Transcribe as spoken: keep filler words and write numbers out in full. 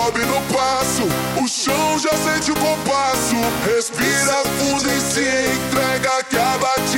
sobe no passo, o chão já sente o compasso. Respira fundo e se entrega que a batida